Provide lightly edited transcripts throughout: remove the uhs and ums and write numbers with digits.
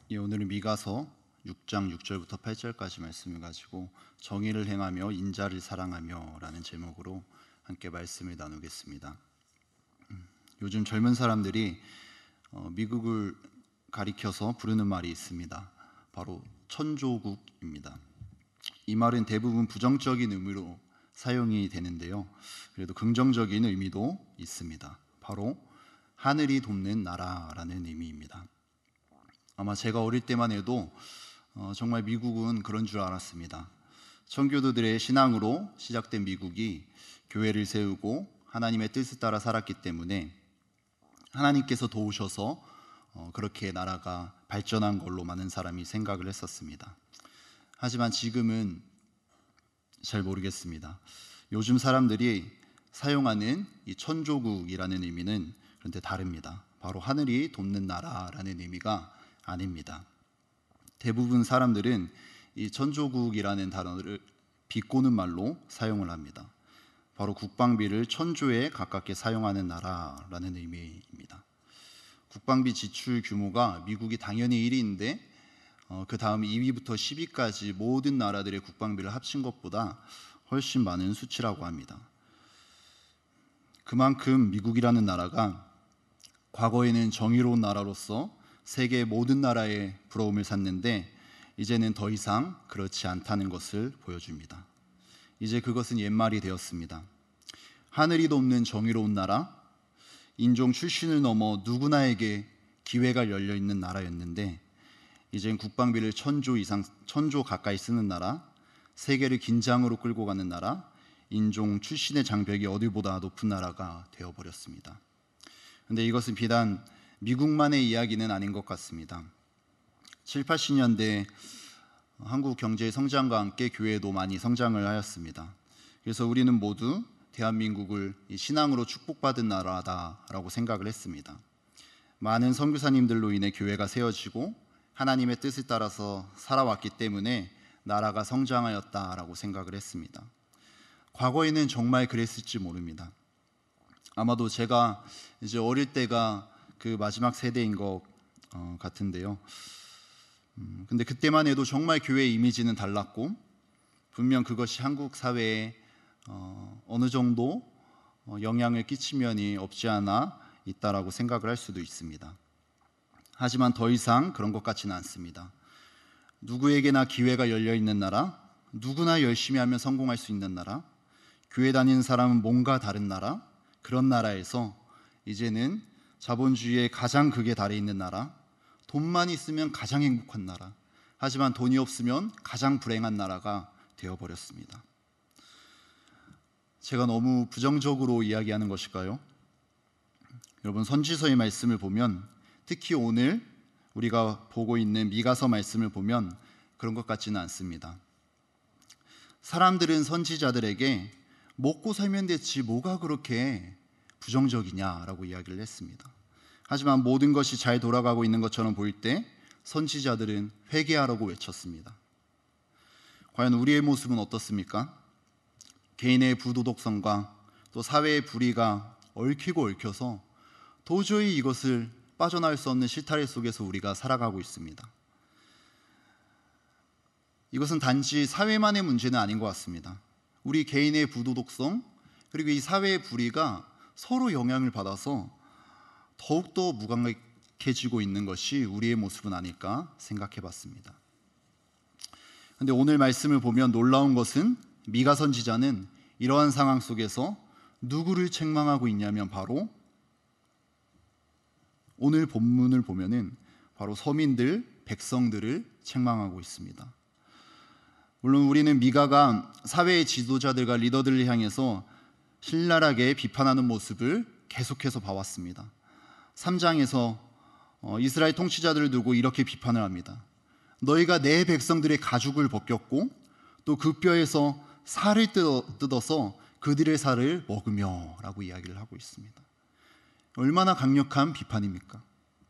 오늘은 미가서 6장 6절부터 8절까지 말씀을 가지고 정의를 행하며 인자를 사랑하며 라는 제목으로 함께 말씀을 나누겠습니다. 요즘 젊은 사람들이 미국을 가리켜서 부르는 말이 있습니다. 바로 천조국입니다. 이 말은 대부분 부정적인 의미로 사용이 되는데요, 그래도 긍정적인 의미도 있습니다. 바로 하늘이 돕는 나라라는 의미입니다. 아마 제가 어릴 때만 해도 정말 미국은 그런 줄 알았습니다. 청교도들의 신앙으로 시작된 미국이 교회를 세우고 하나님의 뜻을 따라 살았기 때문에 하나님께서 도우셔서 그렇게 나라가 발전한 걸로 많은 사람이 생각을 했었습니다. 하지만 지금은 잘 모르겠습니다. 요즘 사람들이 사용하는 이 천조국이라는 의미는 그런데 다릅니다. 바로 하늘이 돕는 나라라는 의미가 아닙니다. 대부분 사람들은 이 천조국이라는 단어를 비꼬는 말로 사용을 합니다. 바로 국방비를 천조에 가깝게 사용하는 나라라는 의미입니다. 국방비 지출 규모가 미국이 당연히 1위인데 그 다음 2위부터 10위까지 모든 나라들의 국방비를 합친 것보다 훨씬 많은 수치라고 합니다. 그만큼 미국이라는 나라가 과거에는 정의로운 나라로서 세계 모든 나라의 부러움을 샀는데 이제는 더 이상 그렇지 않다는 것을 보여줍니다. 이제 그것은 옛말이 되었습니다. 하늘이 돕는 정의로운 나라, 인종 출신을 넘어 누구나에게 기회가 열려있는 나라였는데 이젠 국방비를 천조 가까이 쓰는 나라, 세계를 긴장으로 끌고 가는 나라, 인종 출신의 장벽이 어디보다 높은 나라가 되어버렸습니다. 그런데 이것은 비단 미국만의 이야기는 아닌 것 같습니다. 7, 80년대 한국 경제의 성장과 함께 교회도 많이 성장을 하였습니다. 그래서 우리는 모두 대한민국을 신앙으로 축복받은 나라다라고 생각을 했습니다. 많은 선교사님들로 인해 교회가 세워지고 하나님의 뜻을 따라서 살아왔기 때문에 나라가 성장하였다라고 생각을 했습니다. 과거에는 정말 그랬을지 모릅니다. 아마도 제가 이제 어릴 때가 그 마지막 세대인 것 같은데요. 근데 그때만 해도 정말 교회의 이미지는 달랐고 분명 그것이 한국 사회에 어느 정도 영향을 끼친 면이 없지 않아 있다라고 생각을 할 수도 있습니다. 하지만 더 이상 그런 것 같지는 않습니다. 누구에게나 기회가 열려있는 나라, 누구나 열심히 하면 성공할 수 있는 나라, 교회 다니는 사람은 뭔가 다른 나라, 그런 나라에서 이제는 자본주의의 가장 극에 달해 있는 나라, 돈만 있으면 가장 행복한 나라, 하지만 돈이 없으면 가장 불행한 나라가 되어버렸습니다. 제가 너무 부정적으로 이야기하는 것일까요? 여러분, 선지서의 말씀을 보면 특히 오늘 우리가 보고 있는 미가서 말씀을 보면 그런 것 같지는 않습니다. 사람들은 선지자들에게 먹고 살면 됐지 뭐가 그렇게 부정적이냐라고 이야기를 했습니다. 하지만 모든 것이 잘 돌아가고 있는 것처럼 보일 때 선지자들은 회개하라고 외쳤습니다. 과연 우리의 모습은 어떻습니까? 개인의 부도덕성과 또 사회의 불의가 얽히고 얽혀서 도저히 이것을 빠져나올 수 없는 실타래 속에서 우리가 살아가고 있습니다. 이것은 단지 사회만의 문제는 아닌 것 같습니다. 우리 개인의 부도덕성 그리고 이 사회의 불의가 서로 영향을 받아서 더욱더 무감각해지고 있는 것이 우리의 모습은 아닐까 생각해 봤습니다. 그런데 오늘 말씀을 보면 놀라운 것은 미가 선지자는 이러한 상황 속에서 누구를 책망하고 있냐면 바로 오늘 본문을 보면은 바로 서민들, 백성들을 책망하고 있습니다. 물론 우리는 미가가 사회의 지도자들과 리더들을 향해서 신랄하게 비판하는 모습을 계속해서 봐왔습니다. 3장에서 이스라엘 통치자들을 두고 이렇게 비판을 합니다. 너희가 내 백성들의 가죽을 벗겼고 또 그 뼈에서 살을 뜯어서 그들의 살을 먹으며 라고 이야기를 하고 있습니다. 얼마나 강력한 비판입니까?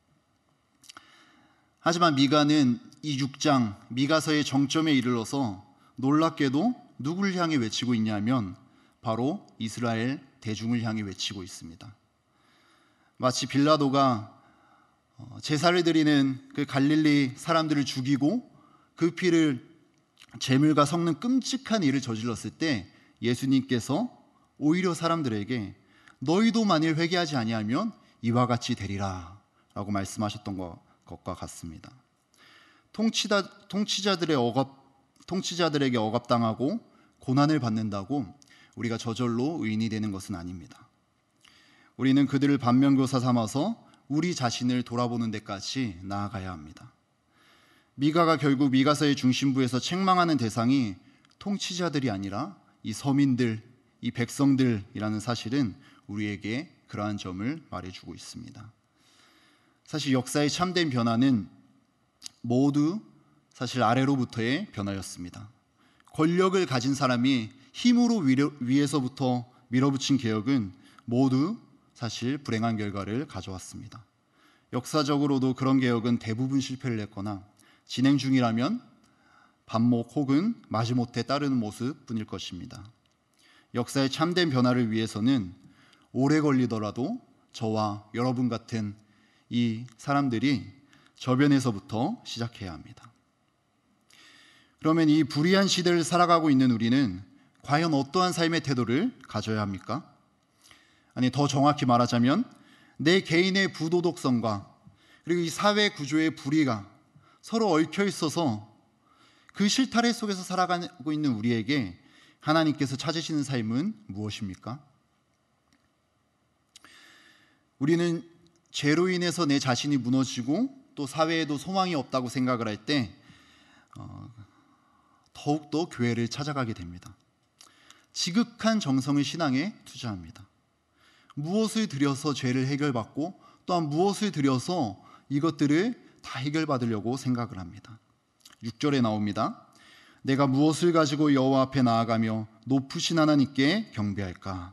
하지만 미가는 이 6장 미가서의 정점에 이르러서 놀랍게도 누구를 향해 외치고 있냐면 바로 이스라엘 대중을 향해 외치고 있습니다. 마치 빌라도가 제사를 드리는 그 갈릴리 사람들을 죽이고 그 피를 제물과 섞는 끔찍한 일을 저질렀을 때 예수님께서 오히려 사람들에게 너희도 만일 회개하지 아니하면 이와 같이 되리라 라고 말씀하셨던 것과 같습니다. 통치자들에게 억압당하고 고난을 받는다고 우리가 저절로 의인이 되는 것은 아닙니다. 우리는 그들을 반면교사 삼아서 우리 자신을 돌아보는 데까지 나아가야 합니다. 미가가 결국 미가서의 중심부에서 책망하는 대상이 통치자들이 아니라 이 서민들, 이 백성들이라는 사실은 우리에게 그러한 점을 말해주고 있습니다. 사실 역사의 참된 변화는 모두 사실 아래로부터의 변화였습니다. 권력을 가진 사람이 힘으로 위에서부터 밀어붙인 개혁은 모두 사실 불행한 결과를 가져왔습니다. 역사적으로도 그런 개혁은 대부분 실패를 했거나 진행 중이라면 반목 혹은 마지못해 따르는 모습뿐일 것입니다. 역사의 참된 변화를 위해서는 오래 걸리더라도 저와 여러분 같은 이 사람들이 저변에서부터 시작해야 합니다. 그러면 이 불의한 시대를 살아가고 있는 우리는 과연 어떠한 삶의 태도를 가져야 합니까? 아니, 더 정확히 말하자면 내 개인의 부도덕성과 그리고 이 사회 구조의 불의가 서로 얽혀 있어서 그 실타래 속에서 살아가고 있는 우리에게 하나님께서 찾으시는 삶은 무엇입니까? 우리는 죄로 인해서 내 자신이 무너지고 또 사회에도 소망이 없다고 생각을 할 때 더욱더 교회를 찾아가게 됩니다. 지극한 정성을 신앙에 투자합니다. 무엇을 들여서 죄를 해결받고 또한 무엇을 들여서 이것들을 다 해결받으려고 생각을 합니다. 6절에 나옵니다. 내가 무엇을 가지고 여호와 앞에 나아가며 높으신 하나님께 경배할까?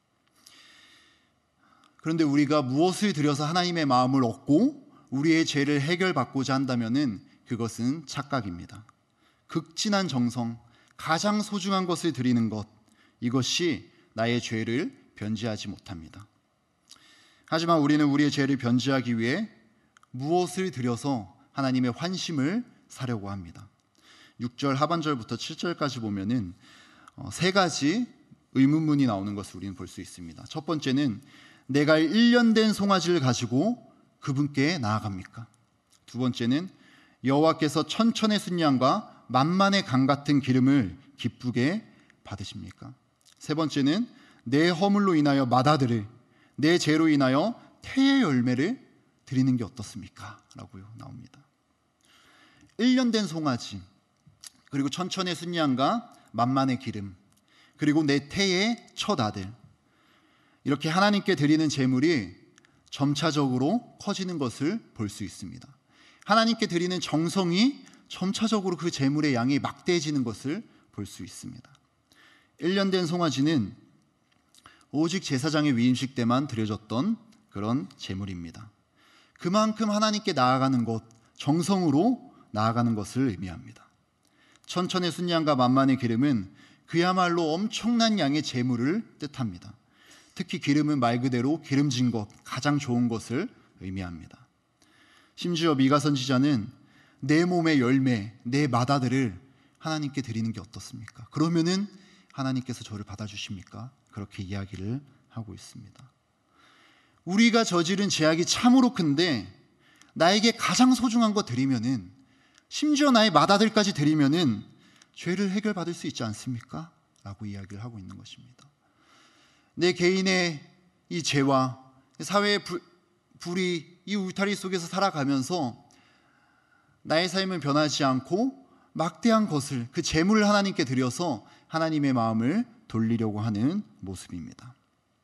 그런데 우리가 무엇을 들여서 하나님의 마음을 얻고 우리의 죄를 해결받고자 한다면은 그것은 착각입니다. 극진한 정성, 가장 소중한 것을 드리는 것, 이것이 나의 죄를 변제하지 못합니다. 하지만 우리는 우리의 죄를 변제하기 위해 무엇을 들여서 하나님의 환심을 사려고 합니다. 6절 하반절부터 7절까지 보면은 세 가지 의문문이 나오는 것을 우리는 볼 수 있습니다. 첫 번째는 내가 1년 된 송아지를 가지고 그분께 나아갑니까? 두 번째는 여호와께서 천천의 순양과 만만의 강 같은 기름을 기쁘게 받으십니까? 세 번째는 내 허물로 인하여 맏아들을, 내 죄로 인하여 태의 열매를 드리는 게 어떻습니까? 라고요 나옵니다. 1년 된 송아지, 그리고 천천의 순양과 만만의 기름, 그리고 내 태의 첫 아들, 이렇게 하나님께 드리는 제물이 점차적으로 커지는 것을 볼 수 있습니다. 하나님께 드리는 정성이 점차적으로 그 제물의 양이 막대해지는 것을 볼 수 있습니다. 1년 된 송아지는 오직 제사장의 위임식 때만 드려졌던 그런 제물입니다. 그만큼 하나님께 나아가는 것, 정성으로 나아가는 것을 의미합니다. 천천의 순양과 만만의 기름은 그야말로 엄청난 양의 제물을 뜻합니다. 특히 기름은 말 그대로 기름진 것, 가장 좋은 것을 의미합니다. 심지어 미가 선지자는 내 몸의 열매, 내 맏아들을 하나님께 드리는 게 어떻습니까? 그러면은 하나님께서 저를 받아주십니까? 그렇게 이야기를 하고 있습니다. 우리가 저지른 죄악이 참으로 큰데 나에게 가장 소중한 거 드리면은, 심지어 나의 맏아들까지 드리면은 죄를 해결받을 수 있지 않습니까? 라고 이야기를 하고 있는 것입니다. 내 개인의 이 죄와 사회의 불이 이 울타리 속에서 살아가면서 나의 삶은 변하지 않고 막대한 것을, 그 재물을 하나님께 드려서 하나님의 마음을 돌리려고 하는 모습입니다.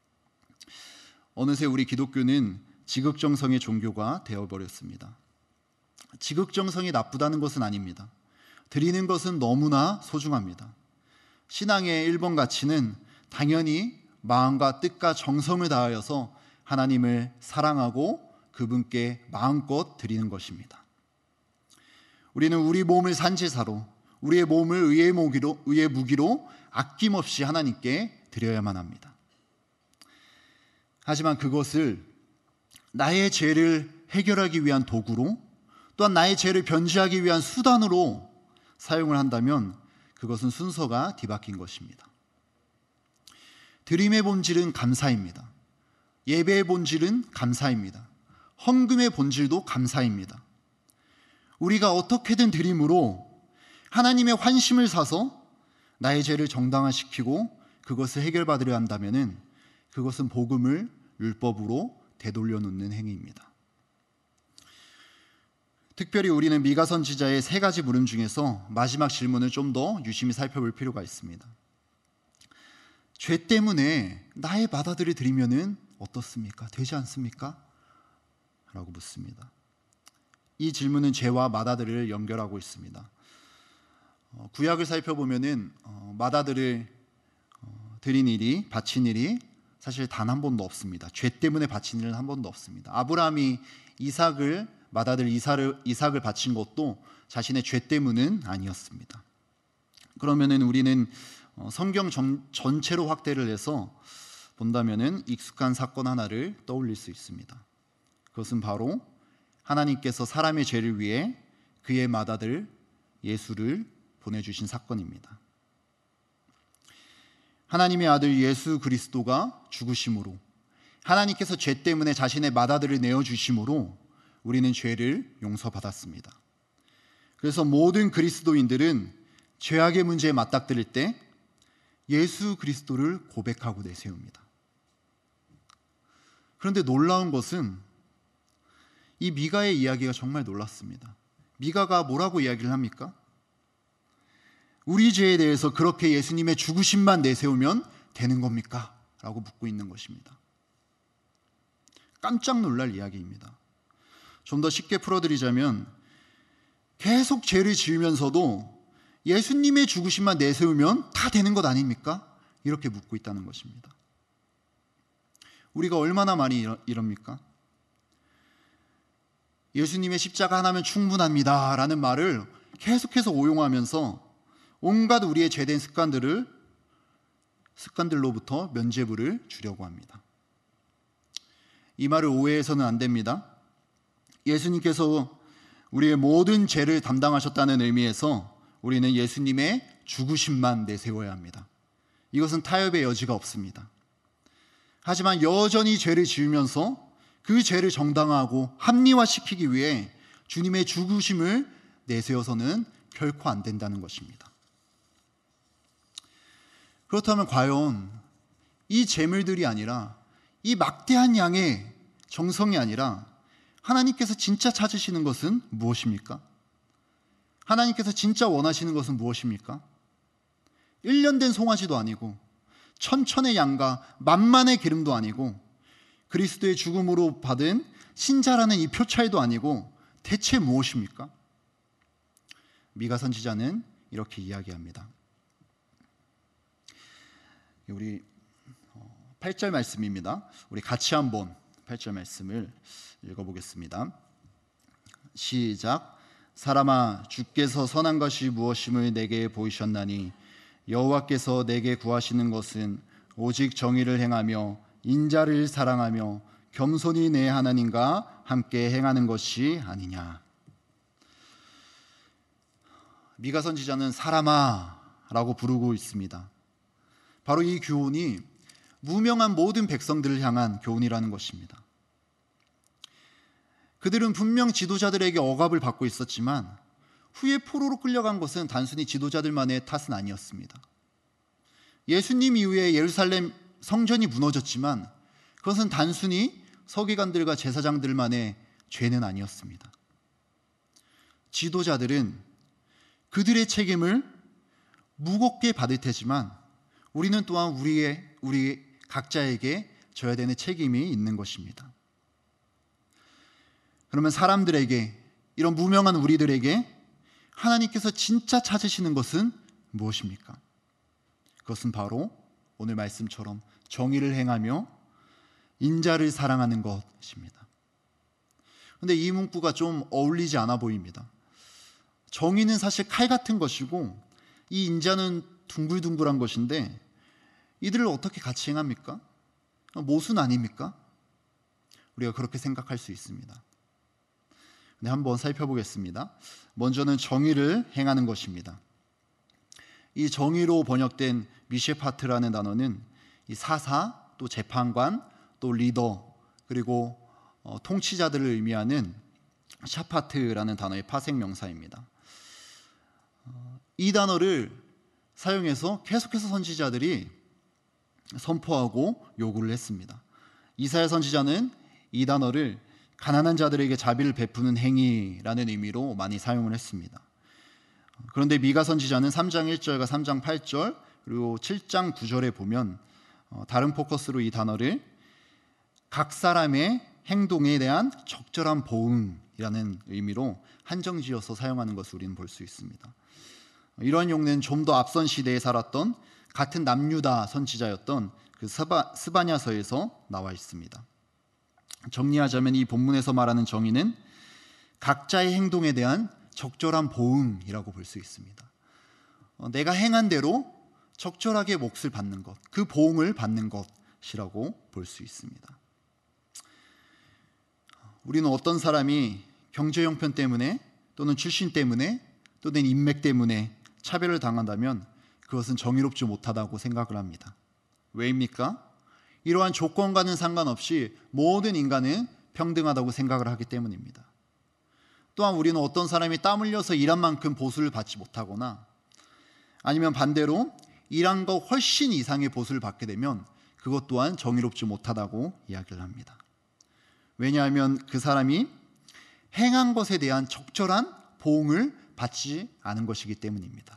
어느새 우리 기독교는 지극정성의 종교가 되어버렸습니다. 지극정성이 나쁘다는 것은 아닙니다. 드리는 것은 너무나 소중합니다. 신앙의 1번 가치는 당연히 마음과 뜻과 정성을 다하여서 하나님을 사랑하고 그분께 마음껏 드리는 것입니다. 우리는 우리 몸을 산제사로, 우리의 몸을 의의 무기로 아낌없이 하나님께 드려야만 합니다. 하지만 그것을 나의 죄를 해결하기 위한 도구로, 또한 나의 죄를 변제하기 위한 수단으로 사용을 한다면 그것은 순서가 뒤바뀐 것입니다. 드림의 본질은 감사입니다. 예배의 본질은 감사입니다. 헌금의 본질도 감사입니다. 우리가 어떻게든 드림으로 하나님의 환심을 사서 나의 죄를 정당화시키고 그것을 해결받으려 한다면 그것은 복음을 율법으로 되돌려 놓는 행위입니다. 특별히 우리는 미가 선지자의 3가지 물음 중에서 마지막 질문을 좀 더 유심히 살펴볼 필요가 있습니다. 죄 때문에 나의 마다들을 드리면은 어떻습니까? 되지 않습니까? 라고 묻습니다. 이 질문은 죄와 마다들을 연결하고 있습니다. 구약을 살펴보면은 마다들을 드린 일이, 바친 일이 사실 단 한 번도 없습니다. 죄 때문에 바친 일은 한 번도 없습니다. 아브라함이 마다들 이삭을 바친 것도 자신의 죄 때문은 아니었습니다. 그러면은 우리는 성경 전체로 확대를 해서 본다면은 익숙한 사건 하나를 떠올릴 수 있습니다. 그것은 바로 하나님께서 사람의 죄를 위해 그의 맏아들 예수를 보내주신 사건입니다. 하나님의 아들 예수 그리스도가 죽으심으로, 하나님께서 죄 때문에 자신의 맏아들을 내어주심으로 우리는 죄를 용서받았습니다. 그래서 모든 그리스도인들은 죄악의 문제에 맞닥뜨릴 때 예수 그리스도를 고백하고 내세웁니다. 그런데 놀라운 것은 이 미가의 이야기가 정말 놀랐습니다. 미가가 뭐라고 이야기를 합니까? 우리 죄에 대해서 그렇게 예수님의 죽으심만 내세우면 되는 겁니까? 라고 묻고 있는 것입니다. 깜짝 놀랄 이야기입니다. 좀 더 쉽게 풀어드리자면 계속 죄를 지으면서도 예수님의 죽으심만 내세우면 다 되는 것 아닙니까? 이렇게 묻고 있다는 것입니다. 우리가 얼마나 많이 이럽니까? 예수님의 십자가 하나면 충분합니다 라는 말을 계속해서 오용하면서 온갖 우리의 죄된 습관들로부터 면죄부를 주려고 합니다. 이 말을 오해해서는 안 됩니다. 예수님께서 우리의 모든 죄를 담당하셨다는 의미에서 우리는 예수님의 죽으심만 내세워야 합니다. 이것은 타협의 여지가 없습니다. 하지만 여전히 죄를 지으면서 그 죄를 정당화하고 합리화시키기 위해 주님의 죽으심을 내세워서는 결코 안 된다는 것입니다. 그렇다면 과연 이 제물들이 아니라, 이 막대한 양의 정성이 아니라 하나님께서 진짜 찾으시는 것은 무엇입니까? 하나님께서 진짜 원하시는 것은 무엇입니까? 1년 된 송아지도 아니고 천천의 양과 만만의 기름도 아니고 그리스도의 죽음으로 받은 신자라는 이 표차에도 아니고 대체 무엇입니까? 미가 선지자는 이렇게 이야기합니다. 우리 8절 말씀입니다. 우리 같이 한번 8절 말씀을 읽어보겠습니다. 시작. 사람아, 주께서 선한 것이 무엇임을 내게 보이셨나니 여호와께서 내게 구하시는 것은 오직 정의를 행하며 인자를 사랑하며 겸손히 내 하나님과 함께 행하는 것이 아니냐. 미가 선지자는 사람아 라고 부르고 있습니다. 바로 이 교훈이 무명한 모든 백성들을 향한 교훈이라는 것입니다. 그들은 분명 지도자들에게 억압을 받고 있었지만 후에 포로로 끌려간 것은 단순히 지도자들만의 탓은 아니었습니다. 예수님 이후에 예루살렘 성전이 무너졌지만 그것은 단순히 서기관들과 제사장들만의 죄는 아니었습니다. 지도자들은 그들의 책임을 무겁게 받을 테지만 우리는 또한 우리 각자에게 져야 되는 책임이 있는 것입니다. 그러면 사람들에게, 이런 무명한 우리들에게 하나님께서 진짜 찾으시는 것은 무엇입니까? 그것은 바로 오늘 말씀처럼 정의를 행하며 인자를 사랑하는 것입니다. 그런데 이 문구가 좀 어울리지 않아 보입니다. 정의는 사실 칼 같은 것이고 이 인자는 둥글둥글한 것인데 이들을 어떻게 같이 행합니까? 모순 아닙니까? 우리가 그렇게 생각할 수 있습니다. 네, 한번 살펴보겠습니다. 먼저는 정의를 행하는 것입니다. 이 정의로 번역된 미셰파트라는 단어는 이 사사, 또 재판관, 또 리더, 그리고 통치자들을 의미하는 샤파트라는 단어의 파생 명사입니다. 이 단어를 사용해서 계속해서 선지자들이 선포하고 요구를 했습니다. 이사야 선지자는 이 단어를 가난한 자들에게 자비를 베푸는 행위라는 의미로 많이 사용을 했습니다. 그런데 미가 선지자는 3장 1절과 3장 8절 그리고 7장 9절에 보면 다른 포커스로 이 단어를 각 사람의 행동에 대한 적절한 보응이라는 의미로 한정지어서 사용하는 것을 우리는 볼 수 있습니다. 이러한 용례는 좀 더 앞선 시대에 살았던 같은 남유다 선지자였던 그 스바냐서에서 나와 있습니다. 정리하자면 이 본문에서 말하는 정의는 각자의 행동에 대한 적절한 보응이라고 볼 수 있습니다. 내가 행한 대로 적절하게 몫을 받는 것, 그 보응을 받는 것이라고 볼 수 있습니다. 우리는 어떤 사람이 경제 형편 때문에 또는 출신 때문에 또는 인맥 때문에 차별을 당한다면 그것은 정의롭지 못하다고 생각을 합니다. 왜입니까? 이러한 조건과는 상관없이 모든 인간은 평등하다고 생각을 하기 때문입니다. 또한 우리는 어떤 사람이 땀 흘려서 일한 만큼 보수를 받지 못하거나 아니면 반대로 일한 것 훨씬 이상의 보수를 받게 되면 그것 또한 정의롭지 못하다고 이야기를 합니다. 왜냐하면 그 사람이 행한 것에 대한 적절한 보응을 받지 않은 것이기 때문입니다.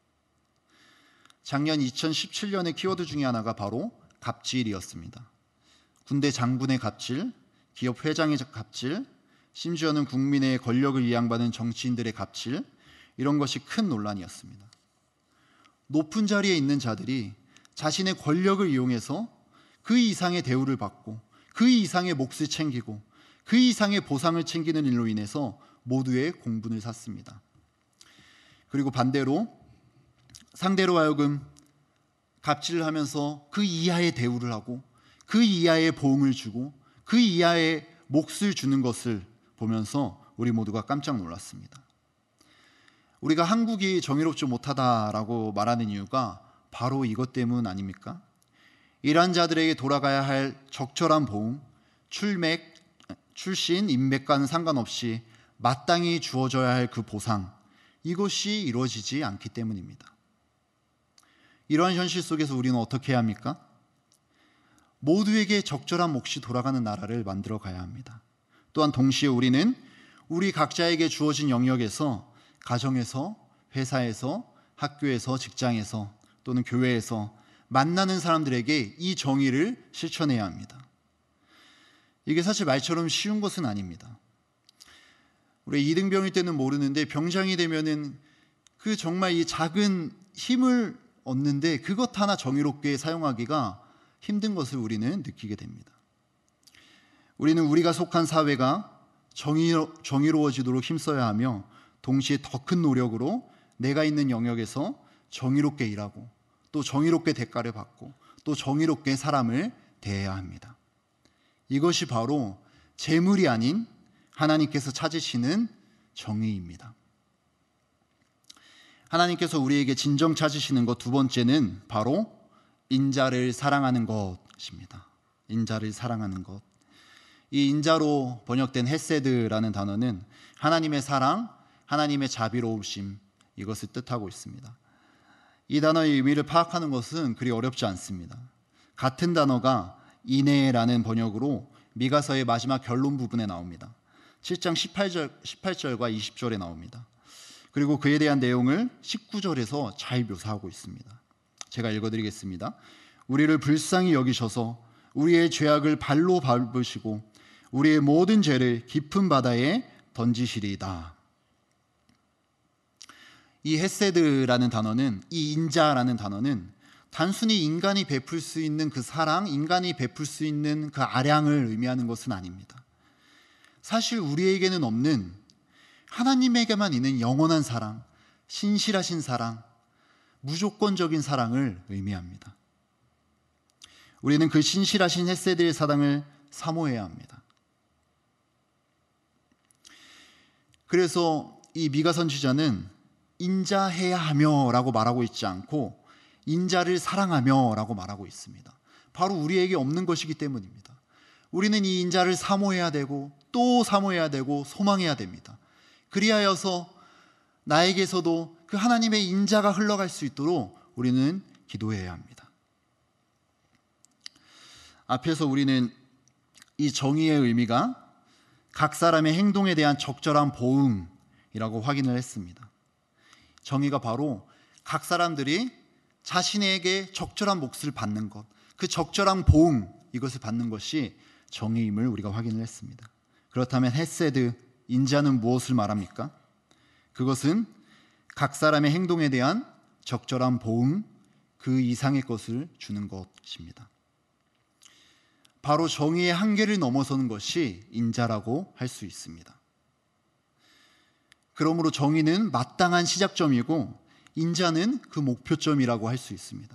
작년 2017년의 키워드 중에 하나가 바로 갑질이었습니다. 군대 장군의 갑질, 기업 회장의 갑질, 심지어는 국민의 권력을 이양받은 정치인들의 갑질, 이런 것이 큰 논란이었습니다. 높은 자리에 있는 자들이 자신의 권력을 이용해서 그 이상의 대우를 받고 그 이상의 몫을 챙기고 그 이상의 보상을 챙기는 일로 인해서 모두의 공분을 샀습니다. 그리고 반대로 상대로 하여금 갑질을 하면서 그 이하의 대우를 하고 그 이하의 보응을 주고 그 이하의 몫을 주는 것을 보면서 우리 모두가 깜짝 놀랐습니다. 우리가 한국이 정의롭지 못하다라고 말하는 이유가 바로 이것 때문 아닙니까? 일한 자들에게 돌아가야 할 적절한 보응, 출신, 인맥과는 상관없이 마땅히 주어져야 할 그 보상, 이것이 이루어지지 않기 때문입니다. 이러한 현실 속에서 우리는 어떻게 해야 합니까? 모두에게 적절한 몫이 돌아가는 나라를 만들어 가야 합니다. 또한 동시에 우리는 우리 각자에게 주어진 영역에서 가정에서, 회사에서, 학교에서, 직장에서 또는 교회에서 만나는 사람들에게 이 정의를 실천해야 합니다. 이게 사실 말처럼 쉬운 것은 아닙니다. 우리 이등병일 때는 모르는데 병장이 되면은 그 정말 이 작은 힘을 얻는데 그것 하나 정의롭게 사용하기가 힘든 것을 우리는 느끼게 됩니다. 우리는 우리가 속한 사회가 정의로워지도록 힘써야 하며 동시에 더 큰 노력으로 내가 있는 영역에서 정의롭게 일하고 또 정의롭게 대가를 받고 또 정의롭게 사람을 대해야 합니다. 이것이 바로 재물이 아닌 하나님께서 찾으시는 정의입니다. 하나님께서 우리에게 진정 찾으시는 것 두 번째는 바로 인자를 사랑하는 것입니다. 인자를 사랑하는 것. 이 인자로 번역된 헤세드라는 단어는 하나님의 사랑, 하나님의 자비로우심, 이것을 뜻하고 있습니다. 이 단어의 의미를 파악하는 것은 그리 어렵지 않습니다. 같은 단어가 인애라는 번역으로 미가서의 마지막 결론 부분에 나옵니다. 7장 18절과 20절에 나옵니다. 그리고 그에 대한 내용을 19절에서 잘 묘사하고 있습니다. 제가 읽어드리겠습니다. 우리를 불쌍히 여기셔서 우리의 죄악을 발로 밟으시고 우리의 모든 죄를 깊은 바다에 던지시리이다. 이 헤세드라는 단어는, 이 인자라는 단어는 단순히 인간이 베풀 수 있는 그 사랑, 인간이 베풀 수 있는 그 아량을 의미하는 것은 아닙니다. 사실 우리에게는 없는 하나님에게만 있는 영원한 사랑, 신실하신 사랑, 무조건적인 사랑을 의미합니다. 우리는 그 신실하신 헤세드의 사랑을 사모해야 합니다. 그래서 이 미가 선지자는 인자해야 하며 라고 말하고 있지 않고 인자를 사랑하며 라고 말하고 있습니다. 바로 우리에게 없는 것이기 때문입니다. 우리는 이 인자를 사모해야 되고 또 사모해야 되고 소망해야 됩니다. 그리하여서 나에게서도 그 하나님의 인자가 흘러갈 수 있도록 우리는 기도해야 합니다. 앞에서 우리는 이 정의의 의미가 각 사람의 행동에 대한 적절한 보응이라고 확인을 했습니다. 정의가 바로 각 사람들이 자신에게 적절한 몫을 받는 것, 그 적절한 보응, 이것을 받는 것이 정의임을 우리가 확인을 했습니다. 그렇다면 헤세드, 인자는 무엇을 말합니까? 그것은 각 사람의 행동에 대한 적절한 보응, 그 이상의 것을 주는 것입니다. 바로 정의의 한계를 넘어서는 것이 인자라고 할 수 있습니다. 그러므로 정의는 마땅한 시작점이고 인자는 그 목표점이라고 할 수 있습니다.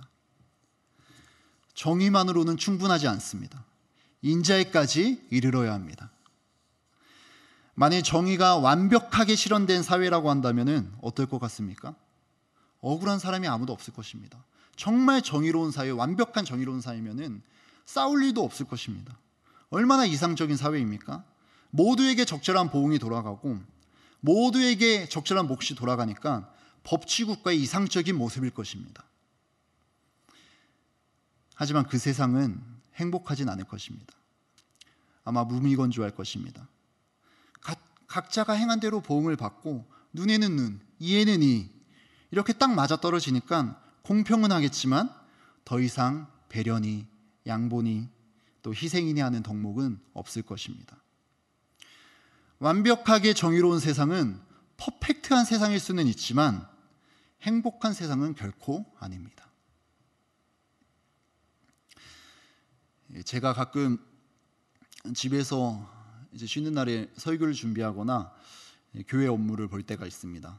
정의만으로는 충분하지 않습니다. 인자에까지 이르러야 합니다. 만일 정의가 완벽하게 실현된 사회라고 한다면 어떨 것 같습니까? 억울한 사람이 아무도 없을 것입니다. 정말 정의로운 사회, 완벽한 정의로운 사회면은 싸울 일도 없을 것입니다. 얼마나 이상적인 사회입니까? 모두에게 적절한 보응이 돌아가고 모두에게 적절한 몫이 돌아가니까 법치국가의 이상적인 모습일 것입니다. 하지만 그 세상은 행복하진 않을 것입니다. 아마 무미건조할 것입니다. 각자가 행한 대로 보응을 받고 눈에는 눈, 이에는 이, 이렇게 딱 맞아떨어지니까 공평은 하겠지만 더 이상 배려니, 양보니, 또 희생이니 하는 덕목은 없을 것입니다. 완벽하게 정의로운 세상은 퍼펙트한 세상일 수는 있지만 행복한 세상은 결코 아닙니다. 제가 가끔 집에서 이제 쉬는 날에 설교를 준비하거나 교회 업무를 볼 때가 있습니다.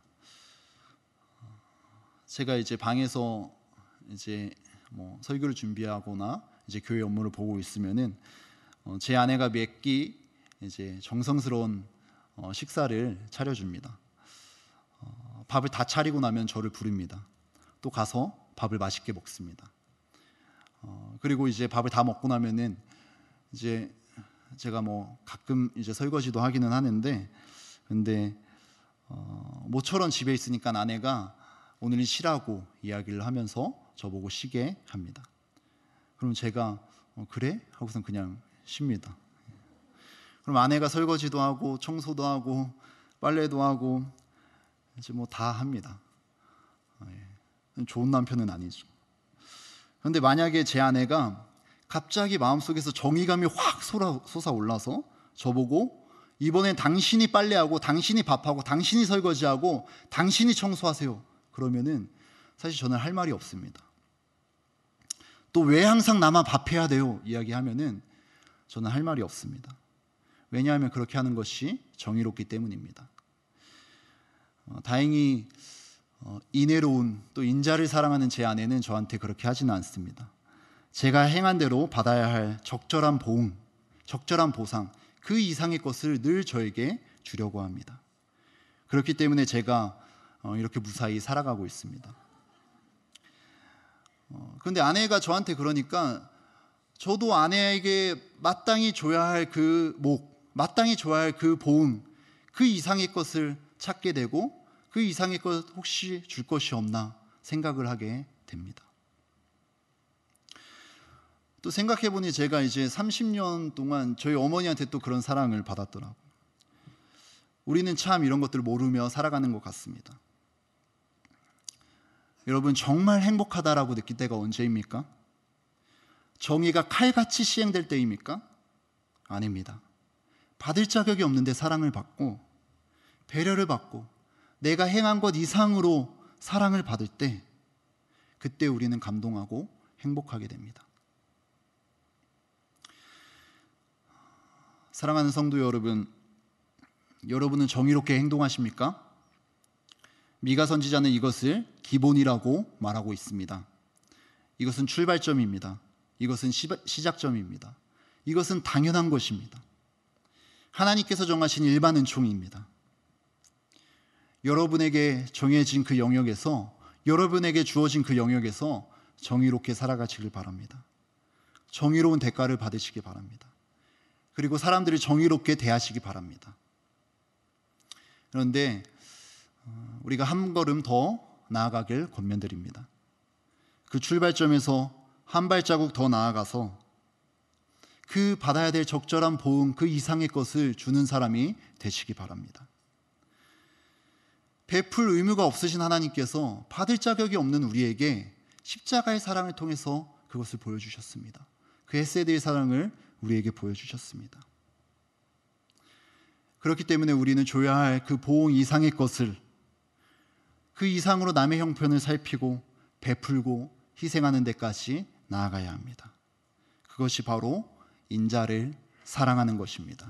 제가 이제 방에서 이제 설교를 준비하거나 이제 교회 업무를 보고 있으면은 제 아내가 몇 끼 이제 정성스러운 식사를 차려줍니다. 밥을 다 차리고 나면 저를 부릅니다. 또 가서 밥을 맛있게 먹습니다. 그리고 이제 밥을 다 먹고 나면은 이제 제가 가끔 이제 설거지도 하기는 하는데, 근데 모처럼 집에 있으니까 아내가 오늘은 쉬라고 이야기를 하면서 저보고 쉬게 합니다. 그럼 제가 그래? 하고선 그냥 쉽니다. 그럼 아내가 설거지도 하고 청소도 하고 빨래도 하고 이제 다 합니다. 좋은 남편은 아니죠. 그런데 만약에 제 아내가 갑자기 마음속에서 정의감이 확 솟아올라서 저보고 이번엔 당신이 빨래하고 당신이 밥하고 당신이 설거지하고 당신이 청소하세요, 그러면은 사실 저는 할 말이 없습니다. 또 왜 항상 나만 밥해야 돼요 이야기하면은 저는 할 말이 없습니다. 왜냐하면 그렇게 하는 것이 정의롭기 때문입니다. 다행히 인애로운 또 인자를 사랑하는 제 아내는 저한테 그렇게 하지는 않습니다. 제가 행한 대로 받아야 할 적절한 보응, 적절한 보상, 그 이상의 것을 늘 저에게 주려고 합니다. 그렇기 때문에 제가 이렇게 무사히 살아가고 있습니다. 그런데 아내가 저한테 그러니까 저도 아내에게 마땅히 줘야 할 그 목, 마땅히 줘야 할 그 보응, 그 이상의 것을 찾게 되고 그 이상의 것 혹시 줄 것이 없나 생각을 하게 됩니다. 또 생각해보니 제가 이제 30년 동안 저희 어머니한테 또 그런 사랑을 받았더라고요. 우리는 참 이런 것들을 모르며 살아가는 것 같습니다. 여러분, 정말 행복하다라고 느낄 때가 언제입니까? 정의가 칼같이 시행될 때입니까? 아닙니다. 받을 자격이 없는데 사랑을 받고 배려를 받고 내가 행한 것 이상으로 사랑을 받을 때, 그때 우리는 감동하고 행복하게 됩니다. 사랑하는 성도 여러분, 여러분은 정의롭게 행동하십니까? 미가 선지자는 이것을 기본이라고 말하고 있습니다. 이것은 출발점입니다. 이것은 시작점입니다. 이것은 당연한 것입니다. 하나님께서 정하신 일반 은총입니다. 여러분에게 정해진 그 영역에서, 여러분에게 주어진 그 영역에서 정의롭게 살아가시길 바랍니다. 정의로운 대가를 받으시기 바랍니다. 그리고 사람들을 정의롭게 대하시기 바랍니다. 그런데 우리가 한 걸음 더 나아가길 권면드립니다. 그 출발점에서 한 발자국 더 나아가서 그 받아야 될 적절한 보응, 그 이상의 것을 주는 사람이 되시기 바랍니다. 베풀 의무가 없으신 하나님께서 받을 자격이 없는 우리에게 십자가의 사랑을 통해서 그것을 보여주셨습니다. 그 헤세드의 사랑을 우리에게 보여주셨습니다. 그렇기 때문에 우리는 줘야 할 그 보응 이상의 것을, 그 이상으로 남의 형편을 살피고 베풀고 희생하는 데까지 나아가야 합니다. 그것이 바로 인자를 사랑하는 것입니다.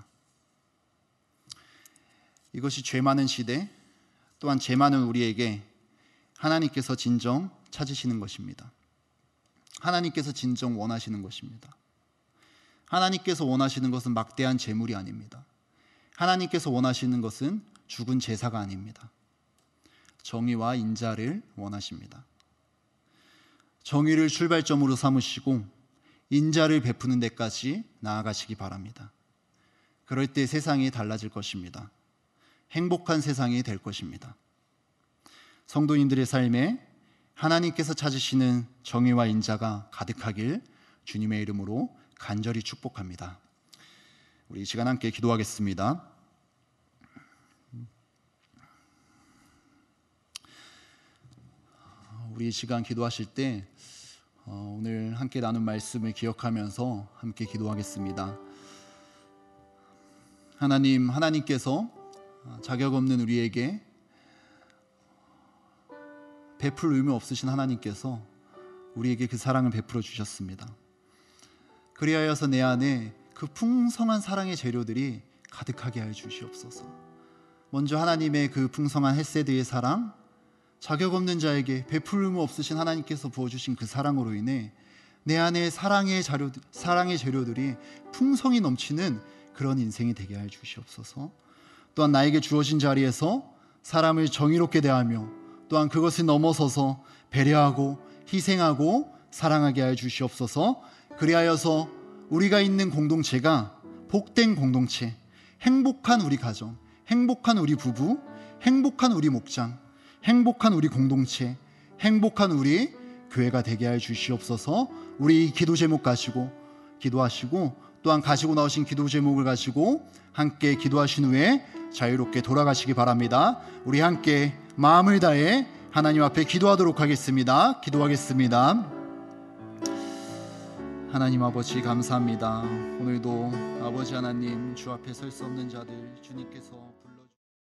이것이 죄 많은 시대, 또한 죄 많은 우리에게 하나님께서 진정 찾으시는 것입니다. 하나님께서 진정 원하시는 것입니다. 하나님께서 원하시는 것은 막대한 재물이 아닙니다. 하나님께서 원하시는 것은 죽은 제사가 아닙니다. 정의와 인자를 원하십니다. 정의를 출발점으로 삼으시고 인자를 베푸는 데까지 나아가시기 바랍니다. 그럴 때 세상이 달라질 것입니다. 행복한 세상이 될 것입니다. 성도님들의 삶에 하나님께서 찾으시는 정의와 인자가 가득하길 주님의 이름으로 간절히 축복합니다. 우리 이 시간 함께 기도하겠습니다. 우리 이 시간 기도하실 때 오늘 함께 나눈 말씀을 기억하면서 함께 기도하겠습니다. 하나님께서 자격 없는 우리에게 베풀 의무 없으신 하나님께서 우리에게 그 사랑을 베풀어 주셨습니다. 그리하여서 내 안에 그 풍성한 사랑의 재료들이 가득하게 하여 주시옵소서. 먼저 하나님의 그 풍성한 헤세드의 사랑, 자격 없는 자에게 베풀 의무 없으신 하나님께서 부어주신 그 사랑으로 인해 내 안에 사랑의 재료들이 풍성히 넘치는 그런 인생이 되게 하여 주시옵소서. 또한 나에게 주어진 자리에서 사람을 정의롭게 대하며 또한 그것을 넘어서서 배려하고 희생하고 사랑하게 하여 주시옵소서. 그리하여서 우리가 있는 공동체가 복된 공동체, 행복한 우리 가정, 행복한 우리 부부, 행복한 우리 목장, 행복한 우리 공동체, 행복한 우리 교회가 되게 하여 주시옵소서. 우리 기도 제목 가지고 기도하시고 또한 가지고 나오신 기도 제목을 가지고 함께 기도하신 후에 자유롭게 돌아가시기 바랍니다. 우리 함께 마음을 다해 하나님 앞에 기도하도록 하겠습니다. 기도하겠습니다. 하나님 아버지 감사합니다. 오늘도 아버지 하나님 주 앞에 설 수 없는 자들 주님께서